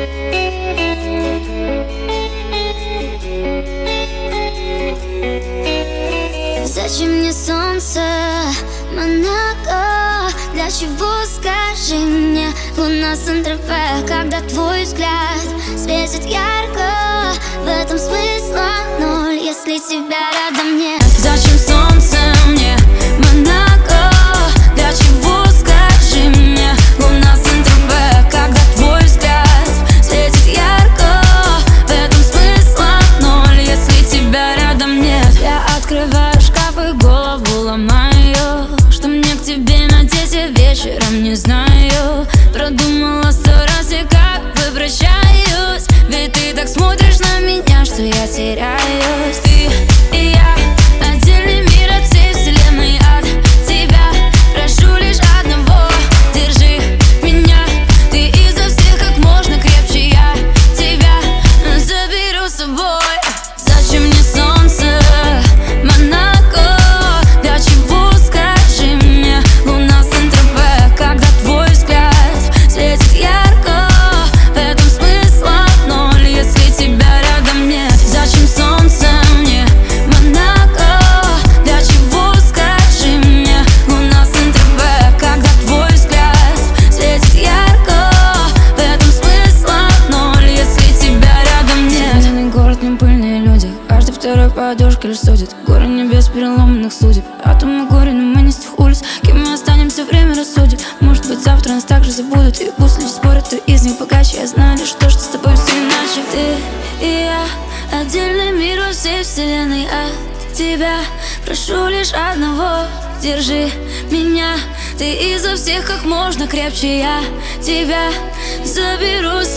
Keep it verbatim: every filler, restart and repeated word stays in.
Зачем мне солнце, Монако? Для чего, скажи мне, луна Сен-Тропе? Когда твой взгляд светит ярко, в этом смысла ноль, если тебя рядом нет. Зачем солнце мне, Монако? Для чего, скажи мне, луна Сен-Тропе? Когда твой взгляд светит ярко, в этом смысла ноль, если тебя рядом нет. Я открываю шкаф и голову ломаю, что мне к тебе надеть, я вечером не знаю. Продумала сто раз, и как бы прощаюсь, ведь ты так смотришь на меня, что я теряюсь. Ты и я, отдельный мир от всей вселенной, от тебя прошу лишь одного: держи меня, ты изо всех как можно крепче, я тебя заберу с собой. Зачем мне солнце, Монако? Для чего, скажи мне, луна Сен-Тропе? Когда твой взгляд светит ярко, в этом смысла ноль, если тебя рядом нет. Зачем солнце мне, Монако? Для чего, скажи мне, луна Сен-Тропе? Когда твой взгляд светит ярко, в этом смысла ноль, если тебя рядом нет. Заметенный город, не пыльные люди, каждый второй подушка лишь судит. Горы небес переломанных судеб, атомы горе, но мы не с тех улиц. Кем мы останемся, время рассудит. Может быть, завтра нас также забудут, и пусть люди спорят, кто из них богаче. Я знаю лишь то, что с тобой все иначе. Ты и я, отдельный мир во всей вселенной, от тебя прошу лишь одного: держи меня, ты изо всех как можно крепче, я тебя заберу с